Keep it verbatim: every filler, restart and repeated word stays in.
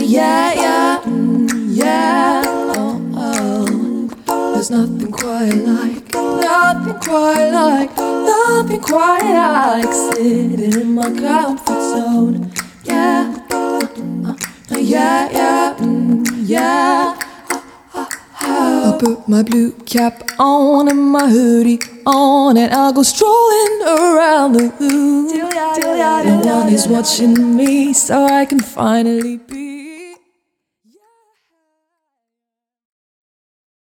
yeah, yeah, mm, yeah. Oh, oh. There's nothing quite like, nothing quite like, nothing quite like sitting in my comfort zone. Yeah, uh, uh, yeah, yeah, mm, yeah. I put my blue cap on and my hoodie on, and I'll go strolling around the room. No one is watching me, so I can finally be